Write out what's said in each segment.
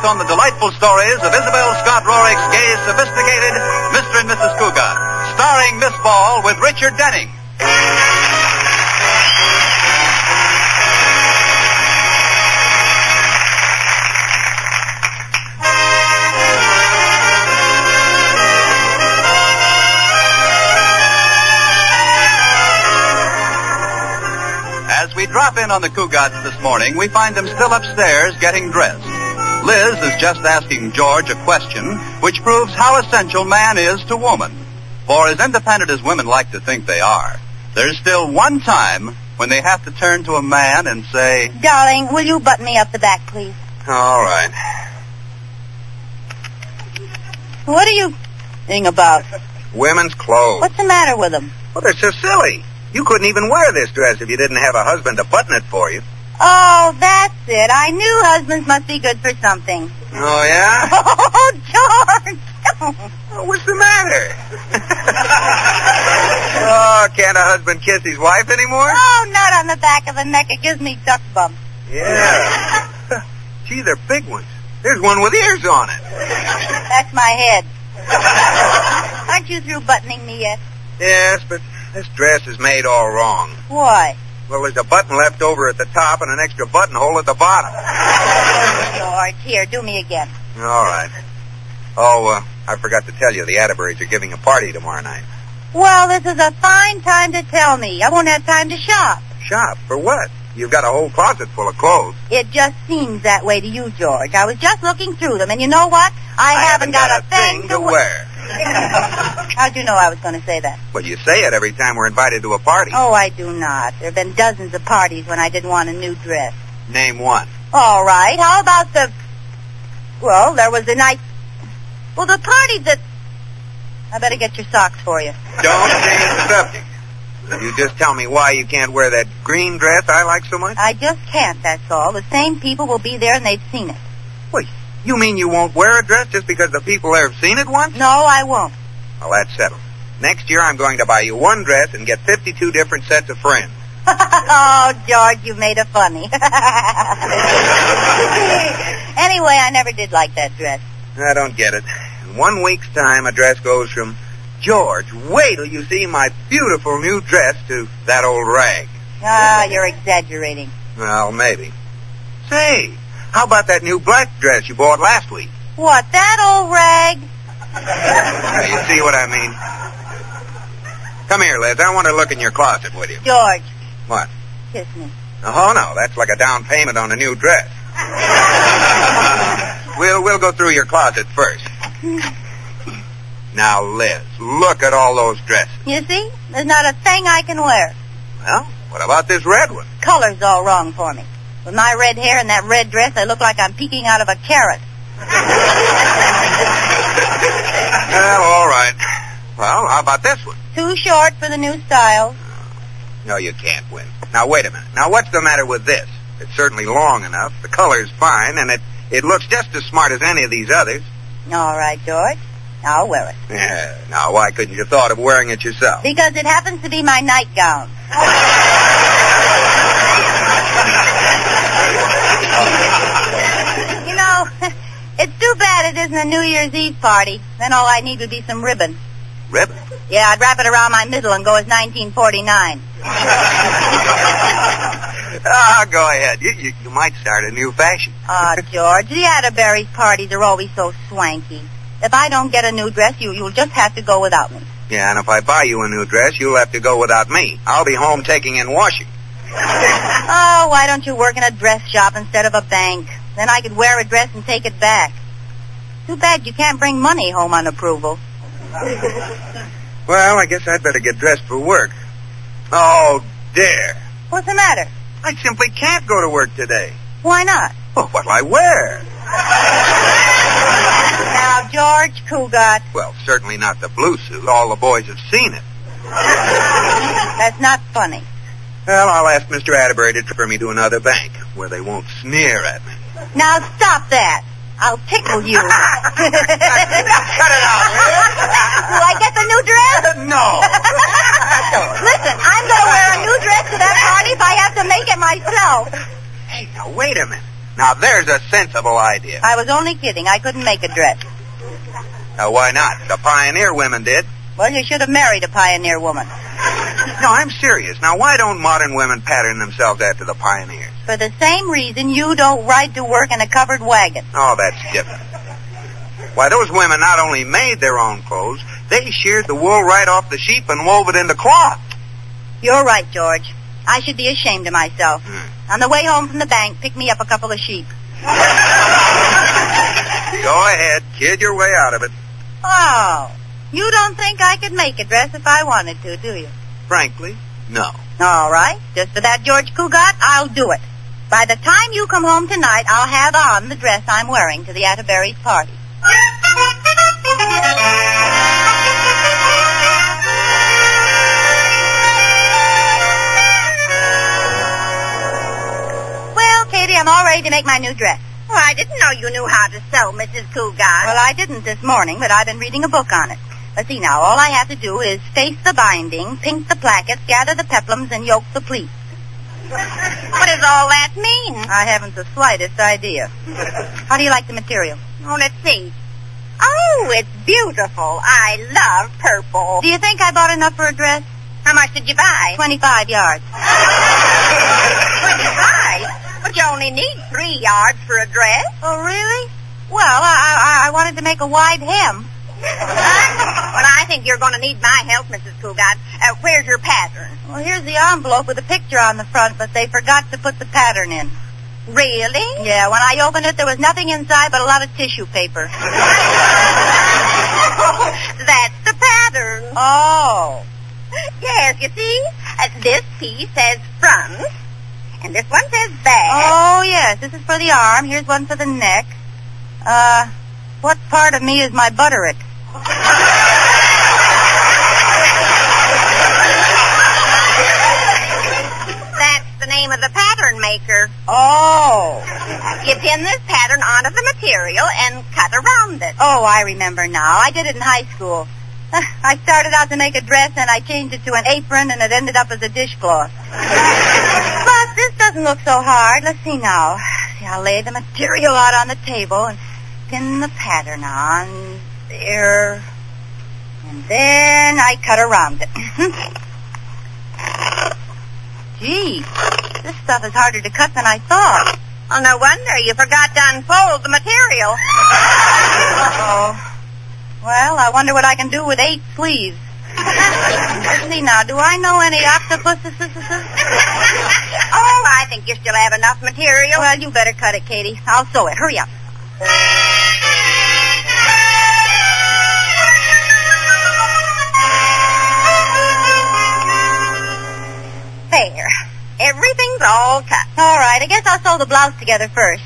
on the delightful stories of Isabel Scott Rorick's gay, sophisticated Mr. and Mrs. Cougat, starring Miss Ball with Richard Denning. As we drop in on the Cougats this morning, we find them still upstairs getting dressed. Liz is just asking George a question which proves how essential man is to woman. For as independent as women like to think they are, there's still one time when they have to turn to a man and say, "Darling, will you button me up the back, please?" All right. What are you thinking about? Women's clothes. What's the matter with them? Well, they're so silly. You couldn't even wear this dress if you didn't have a husband to button it for you. Oh, that's it. I knew husbands must be good for something. Oh, yeah? Oh, George! Well, what's the matter? Oh, can't a husband kiss his wife anymore? Oh, not on the back of the neck. It gives me duck bumps. Yeah. Gee, they're big ones. There's one with ears on it. That's my head. Aren't you through buttoning me yet? Yes, but this dress is made all wrong. Why? Well, there's a button left over at the top and an extra buttonhole at the bottom. George, here, do me again. All right. Oh, I forgot to tell you, the Atterburys are giving a party tomorrow night. Well, this is a fine time to tell me. I won't have time to shop. Shop? For what? You've got a whole closet full of clothes. It just seems that way to you, George. I was just looking through them, and you know what? I haven't got a thing to wear. How'd you know I was going to say that? Well, you say it every time we're invited to a party. Oh, I do not. There have been dozens of parties when I didn't want a new dress. Name one. All right. How about the... Well, there was the night... Well, the party that... I better get your socks for you. Don't change the subject. You just tell me why you can't wear that green dress I like so much? I just can't, that's all. The same people will be there and they've seen it. Wait, you mean you won't wear a dress just because the people there have seen it once? No, I won't. Well, that's settled. Next year I'm going to buy you one dress and get 52 different sets of friends. Oh, George, you made it funny. Anyway, I never did like that dress. I don't get it. In 1 week's time, a dress goes from, "George, wait till you see my beautiful new dress," to "that old rag." Ah, you're exaggerating. Well, maybe. Say, how about that new black dress you bought last week? What, that old rag? Now, you see what I mean? Come here, Liz. I want to look in your closet with you. George. What? Kiss me. Oh, no. That's like a down payment on a new dress. We'll go through your closet first. Now, Liz, look at all those dresses. You see? There's not a thing I can wear. Well, what about this red one? Color's all wrong for me. With my red hair and that red dress, I look like I'm peeking out of a carrot. Well, all right. Well, how about this one? Too short for the new style. No, you can't win. Now, wait a minute. Now, what's the matter with this? It's certainly long enough, the color's fine, and it looks just as smart as any of these others. All right, George. I'll wear it. Yeah. Now, why couldn't you thought of wearing it yourself? Because it happens to be my nightgown. You know, it's too bad it isn't a New Year's Eve party. Then all I need would be some ribbon. Ribbon? Yeah, I'd wrap it around my middle and go as 1949. Go ahead. You might start a new fashion. George, the Atterbury parties are always so swanky. If I don't get a new dress, you'll just have to go without me. Yeah, and if I buy you a new dress, you'll have to go without me. I'll be home taking in washing. Oh, why don't you work in a dress shop instead of a bank? Then I could wear a dress and take it back. Too bad you can't bring money home on approval. Well, I guess I'd better get dressed for work. Oh, dear. What's the matter? I simply can't go to work today. Why not? Well, what'll I wear? Now, George Cougat. Well, certainly not the blue suit. All the boys have seen it. That's not funny. Well, I'll ask Mr. Atterbury to transfer me to another bank, where they won't sneer at me. Now, stop that. I'll tickle you. Cut it out. Do I get the new dress? No. Listen, I'm going to wear a new dress to that party if I have to make it myself. Hey, now, wait a minute. Now, there's a reprehensible idea. I was only kidding. I couldn't make a dress. Now, why not? The pioneer women did. Well, you should have married a pioneer woman. No, I'm serious. Now, why don't modern women pattern themselves after the pioneers? For the same reason you don't ride to work in a covered wagon. Oh, that's different. Why, those women not only made their own clothes, they sheared the wool right off the sheep and wove it into cloth. You're right, George. I should be ashamed of myself. On the way home from the bank, pick me up a couple of sheep. Go ahead. Kid your way out of it. Oh, you don't think I could make a dress if I wanted to, do you? Frankly, no. All right. Just for that, George Cugat, I'll do it. By the time you come home tonight, I'll have on the dress I'm wearing to the Atterbury's party. Well, Katie, I'm all ready to make my new dress. Well, I didn't know you knew how to sew, Mrs. Cugat. Well, I didn't this morning, but I've been reading a book on it. Let's see now. All I have to do is face the binding, pink the plackets, gather the peplums, and yoke the pleats. What does all that mean? I haven't the slightest idea. How do you like the material? Oh, let's see. Oh, it's beautiful. I love purple. Do you think I bought enough for a dress? How much did you buy? 25 yards. 25? But you only need 3 yards for a dress. Oh, really? Well, I wanted to make a wide hem. Well, I think you're going to need my help, Mrs. Cugat. Where's your pattern? Well, here's the envelope with a picture on the front, but they forgot to put the pattern in. Really? Yeah, when I opened it, there was nothing inside but a lot of tissue paper. That's the pattern. Oh. Yes, you see? This piece says front, and this one says back. Oh, yes, this is for the arm. Here's one for the neck. What part of me is my butterick? That's the name of the pattern maker. Oh. You pin this pattern onto the material and cut around it. Oh, I remember now. I did it in high school. I started out to make a dress, and I changed it to an apron, and it ended up as a dishcloth. But this doesn't look so hard. Let's see now. See, I'll lay the material out on the table and pin the pattern on there. And then I cut around it. Gee, this stuff is harder to cut than I thought. Oh, no wonder you forgot to unfold the material. Uh-oh. Well, I wonder what I can do with 8 sleeves. Let's see now. Do I know any octopuses? Oh, I think you still have enough material. Well, you better cut it, Katie. I'll sew it. Hurry up. There. Everything's all cut. All right. I guess I'll sew the blouse together first.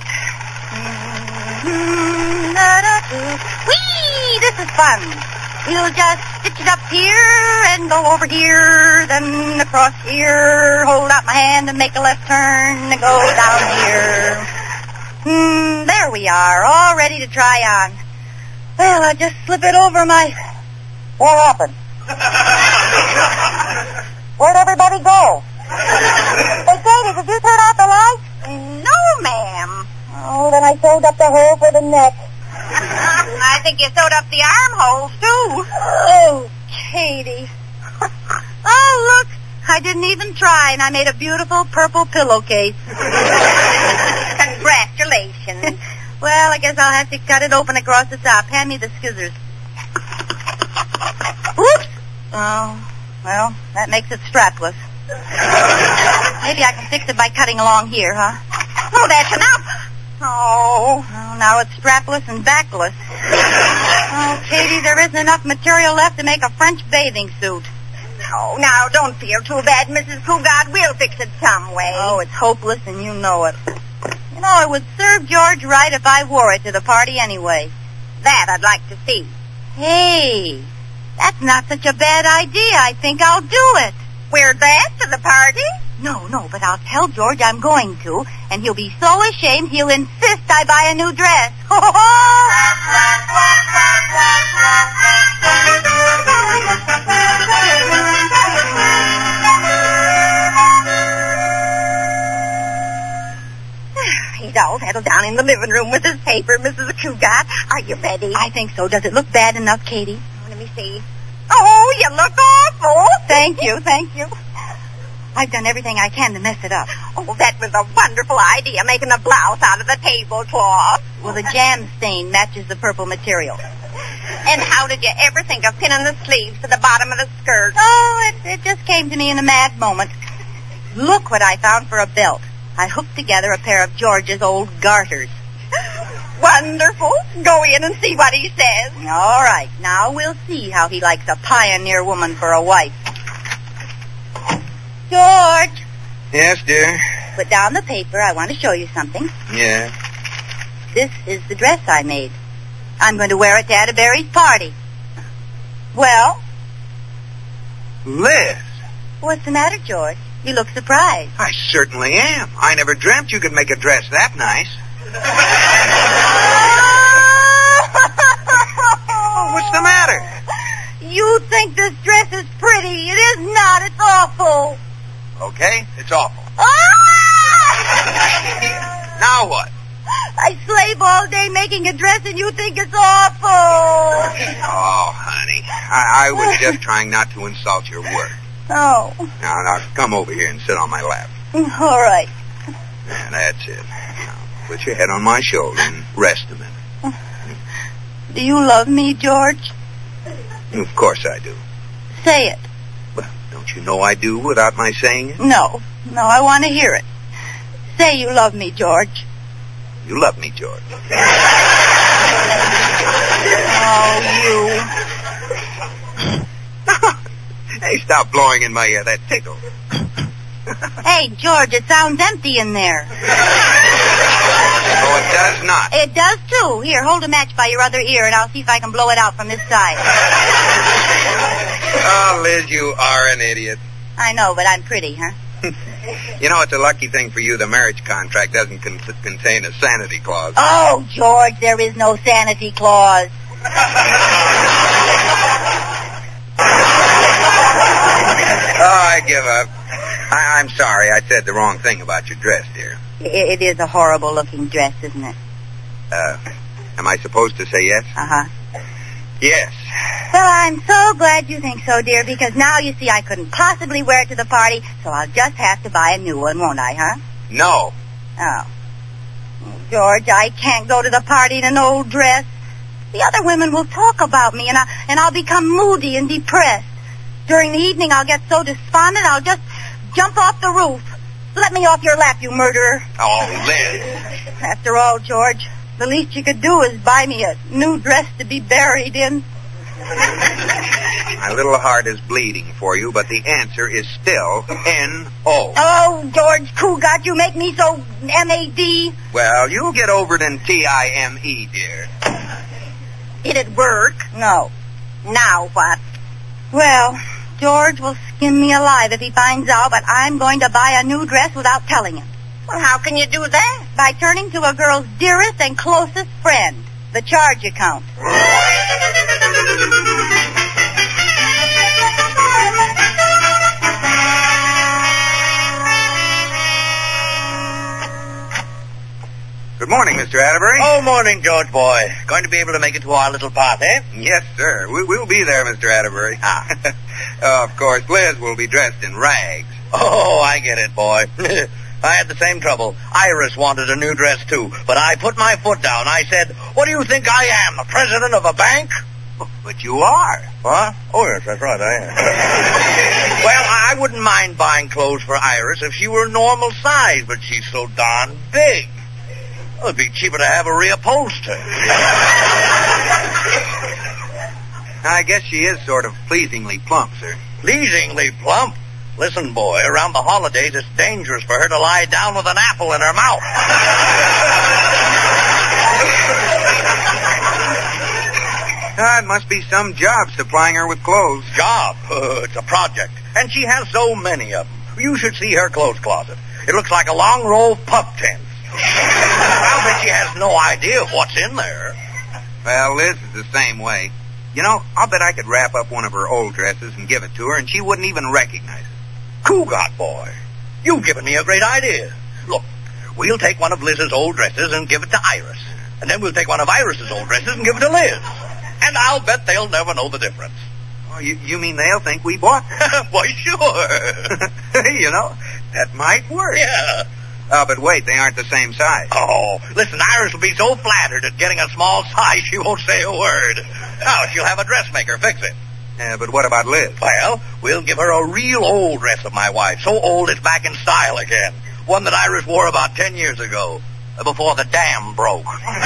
Whee! This is fun. We'll just stitch it up here and go over here, then across here, hold out my hand and make a left turn and go down here. There we are, all ready to try on. Well, I'll just slip it over my... What happened? Where'd everybody go? Hey, Katie, did you turn off the lights? No, ma'am. Oh, then I sewed up the hole for the neck. I think you sewed up the armholes, too. Oh, Katie. Oh, look. I didn't even try, and I made a beautiful purple pillowcase. Congratulations. Well, I guess I'll have to cut it open across the top. Hand me the scissors. Oops. Oh, well, that makes it strapless. Maybe I can fix it by cutting along here, huh? Oh, that's enough. Oh, now it's strapless and backless. Oh, Katie, there isn't enough material left to make a French bathing suit. Oh, now, don't feel too bad, Mrs. Cugat. We'll fix it some way. Oh, it's hopeless, and you know it. You know, it would serve George right if I wore it to the party anyway. That I'd like to see. Hey, that's not such a bad idea. I think I'll do it. Wear that to the party? No, but I'll tell George I'm going to, and he'll be so ashamed he'll insist I buy a new dress. He's all all settled down in the living room with this paper, Mrs. Cougat. Are you ready? I think so. Does it look bad enough, Katie? Let me see. Oh, you look awful. Thank you. I've done everything I can to mess it up. Oh, that was a wonderful idea, making a blouse out of the tablecloth. Well, the jam stain matches the purple material. And how did you ever think of pinning the sleeves to the bottom of the skirt? Oh, it just came to me in a mad moment. Look what I found for a belt. I hooked together a pair of George's old garters. Wonderful. Go in and see what he says. All right. Now we'll see how he likes a pioneer woman for a wife. George. Yes, dear? Put down the paper. I want to show you something. Yeah. This is the dress I made. I'm going to wear it to Atterbury's party. Well? Liz. What's the matter, George? You look surprised. I certainly am. I never dreamt you could make a dress that nice. Oh, what's the matter? You think this dress is pretty. It is not. It's awful. Okay, it's awful. Now what? I slave all day making a dress and you think it's awful. Oh, honey, I was just trying not to insult your work. Oh. Now, come over here and sit on my lap. All right. And that's it. Now, put your head on my shoulder and rest a minute. Do you love me, George? Of course I do. Say it. Well, don't you know I do without my saying it? No, I want to hear it. Say you love me, George. You love me, George. Oh, Hey, stop blowing in my ear. That tickles. Hey, George, it sounds empty in there. Oh, it does not. It does, too. Here, hold a match by your other ear, and I'll see if I can blow it out from this side. Oh, Liz, you are an idiot. I know, but I'm pretty, huh? You know, it's a lucky thing for you the marriage contract doesn't contain a sanity clause. Oh, George, there is no sanity clause. Oh, I give up. I'm sorry. I said the wrong thing about your dress, dear. It is a horrible-looking dress, isn't it? Am I supposed to say yes? Uh-huh. Yes. Well, I'm so glad you think so, dear, because now you see I couldn't possibly wear it to the party, so I'll just have to buy a new one, won't I, huh? No. Oh. George, I can't go to the party in an old dress. The other women will talk about me, and I'll become moody and depressed. During the evening, I'll get so despondent, I'll just jump off the roof. Let me off your lap, you murderer. Oh, Liz. After all, George, the least you could do is buy me a new dress to be buried in. My little heart is bleeding for you, but the answer is still N-O. Oh, George Cougat, you make me so M-A-D. Well, you'll get over it in T-I-M-E, dear. It'd work. No. Now what? Well, George will skin me alive if he finds out, but I'm going to buy a new dress without telling him. Well, how can you do that? By turning to a girl's dearest and closest friend, the charge account. Good morning, Mr. Atterbury. Oh, morning, George boy. Going to be able to make it to our little party, eh? Yes, sir. We'll be there, Mr. Atterbury. Of course, Liz will be dressed in rags. Oh, I get it, boy. I had the same trouble. Iris wanted a new dress, too. But I put my foot down. I said, what do you think I am, the president of a bank? But you are. What? Oh, yes, that's right, I am. Well, I wouldn't mind buying clothes for Iris if she were normal size, but she's so darn big. Well, it'd be cheaper to have her reupholstered. I guess she is sort of pleasingly plump, sir. Pleasingly plump? Listen, boy, around the holidays, it's dangerous for her to lie down with an apple in her mouth. It must be some job supplying her with clothes. Job? It's a project. And she has so many of them. You should see her clothes closet. It looks like a long row of pup tents. I'll bet she has no idea what's in there. Well, Liz is the same way. You know, I'll bet I could wrap up one of her old dresses and give it to her, and she wouldn't even recognize it. Cougat, boy. You've given me a great idea. Look, we'll take one of Liz's old dresses and give it to Iris. And then we'll take one of Iris's old dresses and give it to Liz. And I'll bet they'll never know the difference. Oh, you mean they'll think we bought them? Why, sure. You know, that might work. Yeah. But wait, they aren't the same size. Oh, listen, Iris will be so flattered at getting a small size she won't say a word. Now, she'll have a dressmaker fix it. Yeah, but what about Liz? Well, we'll give her a real old dress of my wife, so old it's back in style again. One that Iris wore about 10 years ago, before the dam broke.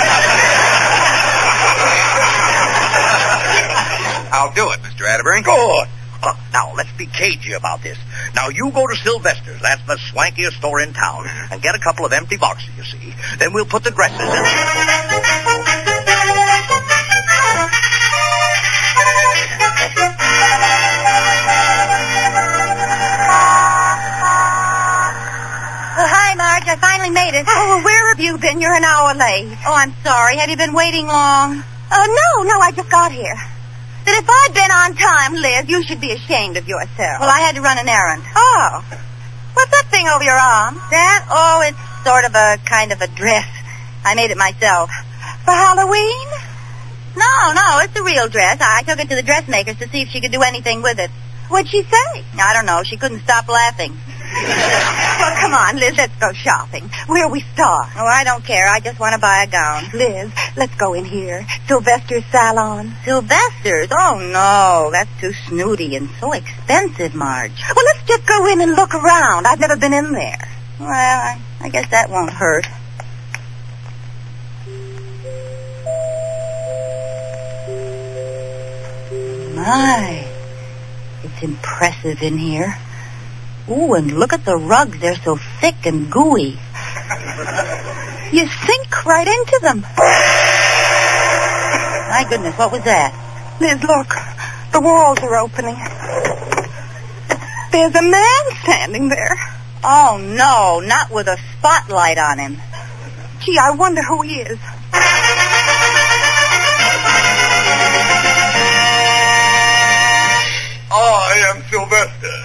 I'll do it, Mr. Atterbury. Good. Now, let's be cagey about this. Now, you go to Sylvester's, that's the swankiest store in town, and get a couple of empty boxes, you see. Then we'll put the dresses in. Hi, Marge. I finally made it. Oh, where have you been? You're an hour late. Oh, I'm sorry. Have you been waiting long? No, I just got here. Then if I'd been on time, Liz, you should be ashamed of yourself. Well, I had to run an errand. Oh. What's that thing over your arm? That? Oh, it's sort of a kind of a dress. I made it myself. For Halloween? No, it's a real dress. I took it to the dressmaker's to see if she could do anything with it. What'd she say? I don't know. She couldn't stop laughing. Well, come on, Liz, let's go shopping. Where we start? Oh, I don't care. I just want to buy a gown. Liz, let's go in here. Sylvester's salon. Sylvester's? Oh, no. That's too snooty and so expensive, Marge. Well, let's just go in and look around. I've never been in there. Well, I guess that won't hurt. My, it's impressive in here. Ooh, and look at the rugs. They're so thick and gooey. You sink right into them. My goodness, what was that? Liz, look. The walls are opening. There's a man standing there. Oh, no, not with a spotlight on him. Gee, I wonder who he is. I am Sylvester.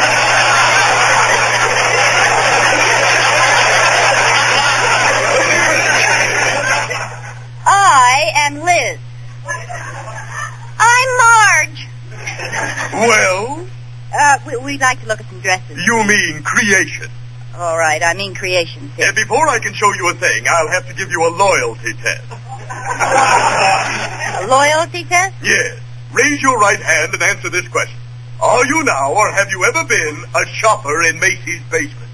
I am Liz. I'm Marge. Well, we'd like to look at some dresses. you mean creation. All right, I mean creations. And before I can show you a thing, I'll have to give you a loyalty test. A loyalty test? Yes. Raise your right hand and answer this question. Are you now, or have you ever been, a shopper in Macy's basement?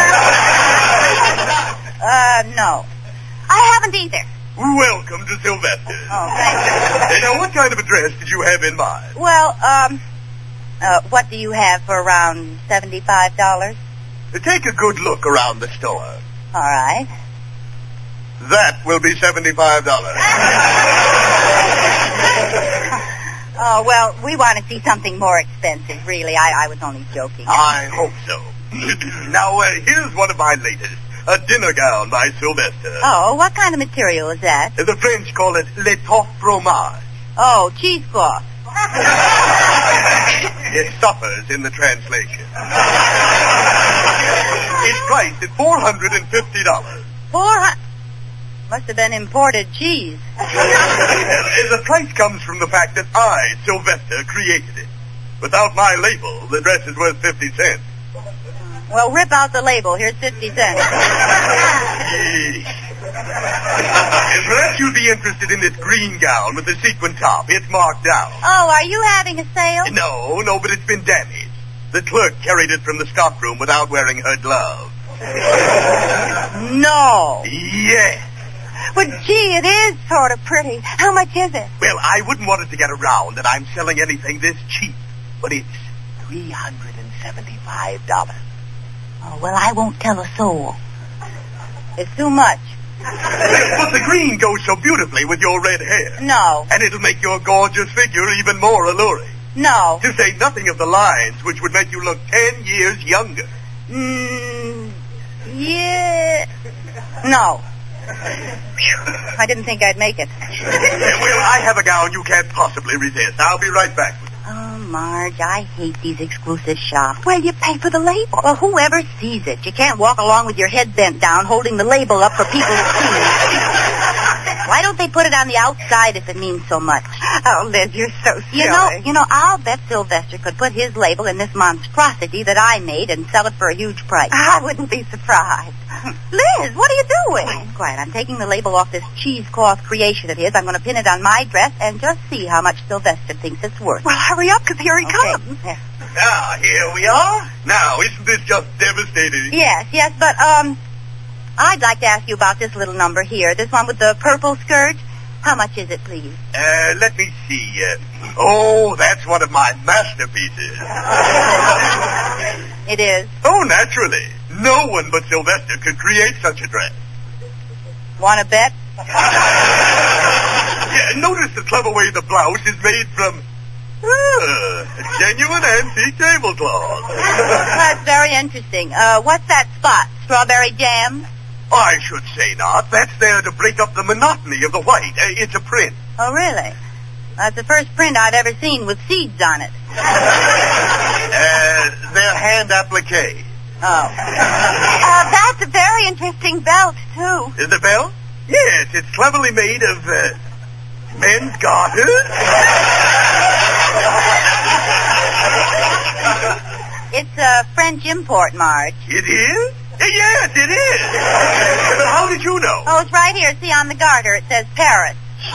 No. I haven't either. Welcome to Sylvester's. Oh, thank you. Now, what kind of a dress did you have in mind? Well, what do you have for around $75? Take a good look around the store. All right. That will be $75. Oh, well, we want to see something more expensive, really. I was only joking. I hope so. Now, here's one of my latest. A dinner gown by Sylvester. Oh, what kind of material is that? The French call it l'étoffe fromage. Oh, cheesecloth. It suffers in the translation. It's priced at $450. Must have been imported cheese. The price comes from the fact that I, Sylvester, created it. Without my label, the dress is worth 50 cents. Well, rip out the label. Here's 50 cents. Perhaps you'll be interested in this green gown with the sequin top. It's marked down. Oh, are you having a sale? No, but it's been damaged. The clerk carried it from the stockroom without wearing her glove. No. Yes. But, gee, it is sort of pretty. How much is it? Well, I wouldn't want it to get around that I'm selling anything this cheap, but it's $375. Oh, well, I won't tell a soul. It's too much. But the green goes so beautifully with your red hair. No. And it'll make your gorgeous figure even more alluring. No. To say nothing of the lines, which would make you look 10 years younger. Yeah. No. Whew. I didn't think I'd make it. Well, I have a gown you can't possibly resist. I'll be right back. Oh, Marge, I hate these exclusive shops. Well, you pay for the label. Well, whoever sees it. You can't walk along with your head bent down holding the label up for people to see. Why don't they put it on the outside if it means so much? Oh, Liz, you're so silly. You know, I'll bet Sylvester could put his label in this monstrosity that I made and sell it for a huge price. I wouldn't be surprised. Liz, what are you doing? Quiet. I'm taking the label off this cheesecloth creation of his. I'm going to pin it on my dress and just see how much Sylvester thinks it's worth. Well, hurry up, because here he comes. There. Now, here we are. Now, isn't this just devastating? Yes, but, I'd like to ask you about this little number here. This one with the purple skirt. How much is it, please? Let me see. Oh, that's one of my masterpieces. It is. Oh, naturally. No one but Sylvester could create such a dress. Want to bet? Yeah, notice the clever way the blouse is made from genuine antique tablecloth. That's very interesting. What's that spot? Strawberry jam? I should say not. That's there to break up the monotony of the white. It's a print. Oh, really? That's the first print I've ever seen with seeds on it. They're hand applique. Oh. That's a very interesting belt, too. Is the belt? Yes, it's cleverly made of, men's garters. It's a French import, Marge. It is? Yes, it is. But how did you know? Oh, it's right here. See, on the garter, it says Paris.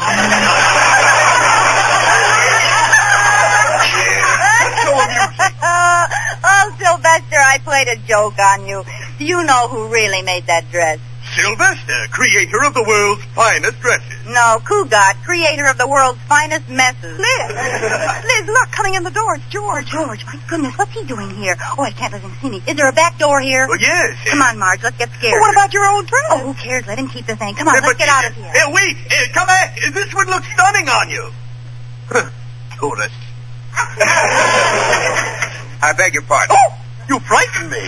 That's so amusing. Oh, Sylvester, I played a joke on you. Do you know who really made that dress? Sylvester, creator of the world's finest dresses. No, Cougat, creator of the world's finest messes. Liz, look, coming in the door. It's George. George, my goodness, what's he doing here? Oh, I can't let him see me. Is there a back door here? Well, yes. Come on, Marge, let's get scared. Well, what about your old dress? Oh, who cares? Let him keep the thing. Come on, let's get out of here. Wait, come back. This would look stunning on you. Tourist. I beg your pardon. Oh, you frightened me.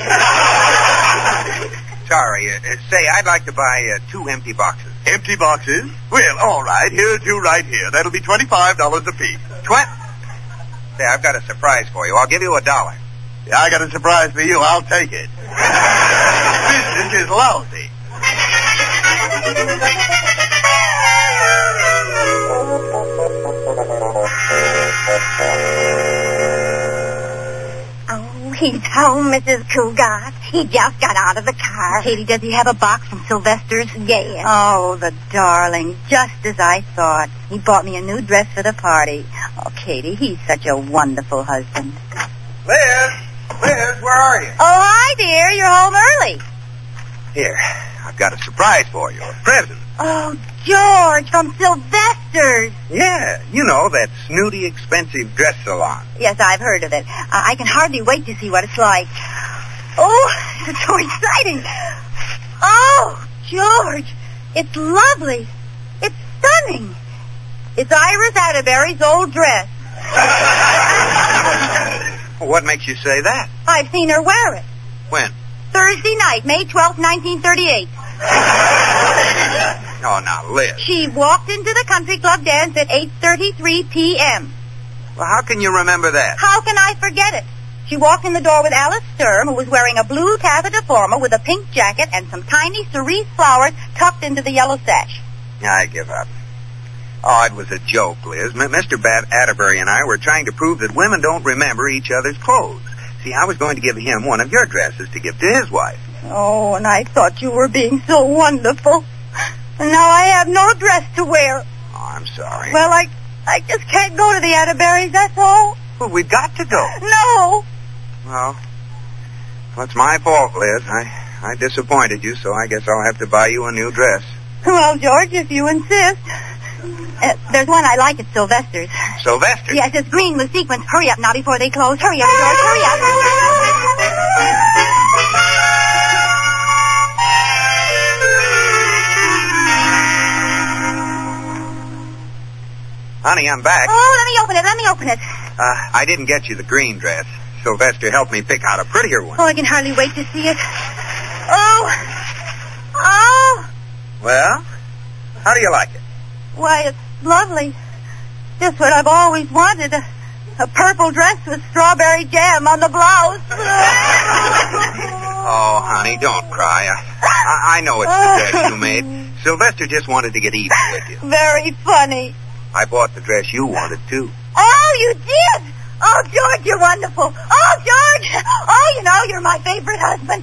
Sorry. Say, I'd like to buy 2 empty boxes. Empty boxes? Well, all right. Here's 2 right here. That'll be $25 apiece. Say, I've got a surprise for you. I'll give you $1. Yeah, I got a surprise for you. I'll take it. Business is lousy. Oh, he's home, Mrs. Cougat. He just got out of the car. Katie, does he have a box from Sylvester's? Yes. Oh, the darling. Just as I thought. He bought me a new dress for the party. Oh, Katie, he's such a wonderful husband. Liz, where are you? Oh, hi, dear. You're home early. Here, I've got a surprise for you. A present. Oh, George, from Sylvester's. Yeah, you know, that snooty, expensive dress salon. Yes, I've heard of it. I can hardly wait to see what it's like. Oh, it's so exciting. Oh, George, it's lovely. It's stunning. It's Iris Atterbury's old dress. What makes you say that? I've seen her wear it. When? Thursday night, May 12th, 1938. Oh, now, Liz. She walked into the country club dance at 8:33 p.m. Well, how can you remember that? How can I forget it? She walked in the door with Alice Sturm, who was wearing a blue taffeta formal with a pink jacket and some tiny cerise flowers tucked into the yellow sash. I give up. Oh, it was a joke, Liz. Mr. Atterbury and I were trying to prove that women don't remember each other's clothes. See, I was going to give him one of your dresses to give to his wife. Oh, and I thought you were being so wonderful. And now I have no dress to wear. Oh, I'm sorry. Well, I just can't go to the Atterburys, that's all. Well, we've got to go. No. Well, it's my fault, Liz. I disappointed you, so I guess I'll have to buy you a new dress. Well, George, if you insist. There's one I like at Sylvester's. Sylvester? Yes, it's green with sequins. Hurry up now before they close. Hurry up, George, hurry up. Honey, I'm back. Oh, let me open it. I didn't get you the green dress. Sylvester helped me pick out a prettier one. Oh, I can hardly wait to see it. Oh. Well, how do you like it? Why, it's lovely. Just what I've always wanted. A purple dress with strawberry jam on the blouse. Oh, honey, don't cry. I know it's the dress you made. Sylvester just wanted to get even with you. Very funny. I bought the dress you wanted, too. Oh, you did? Oh, George, you're wonderful. Oh, George. Oh, you know, you're my favorite husband.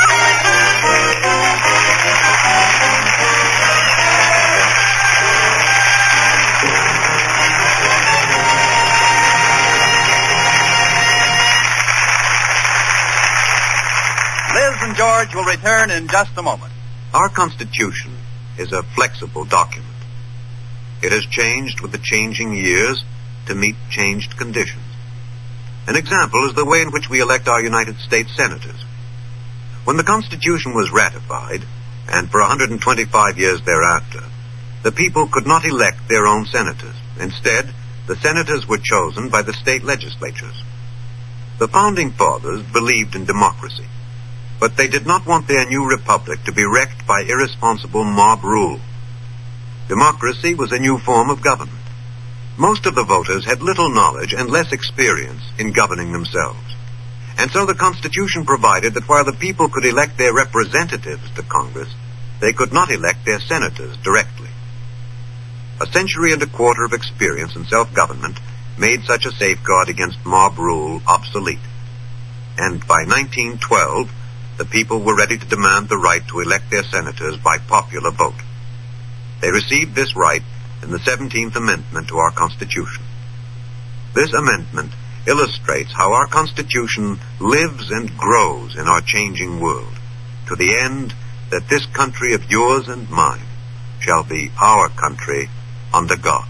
Liz and George will return in just a moment. Our Constitution is a flexible document. It has changed with the changing years to meet changed conditions. An example is the way in which we elect our United States senators. When the Constitution was ratified, and for 125 years thereafter, the people could not elect their own senators. Instead, the senators were chosen by the state legislatures. The Founding Fathers believed in democracy, but they did not want their new republic to be wrecked by irresponsible mob rule. Democracy was a new form of government. Most of the voters had little knowledge and less experience in governing themselves. And so the Constitution provided that while the people could elect their representatives to Congress, they could not elect their senators directly. A century and a quarter of experience in self-government made such a safeguard against mob rule obsolete. And by 1912, the people were ready to demand the right to elect their senators by popular vote. They received this right in the 17th Amendment to our Constitution. This amendment illustrates how our Constitution lives and grows in our changing world, to the end that this country of yours and mine shall be our country under God.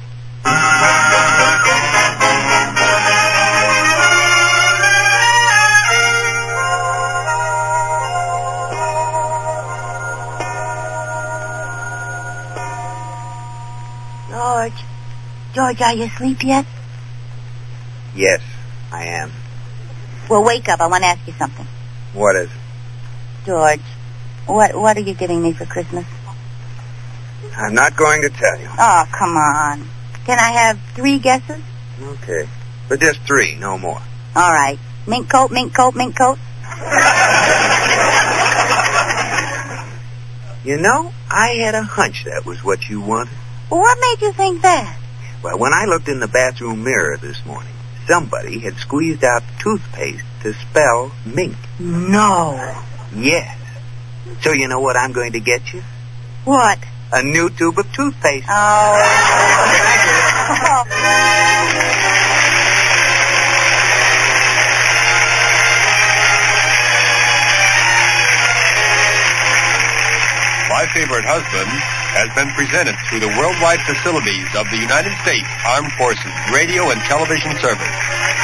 George, are you asleep yet? Yes, I am. Well, wake up. I want to ask you something. What is it? George, what are you giving me for Christmas? I'm not going to tell you. Oh, come on. Can I have 3 guesses? Okay. But just 3, no more. All right. Mink coat, mink coat, mink coat. You know, I had a hunch that was what you wanted. Well, what made you think that? Well, when I looked in the bathroom mirror this morning, somebody had squeezed out toothpaste to spell mink. No. Yes. So you know what I'm going to get you? What? A new tube of toothpaste. Oh. My Favorite Husband has been presented through the worldwide facilities of the United States Armed Forces Radio and Television Service.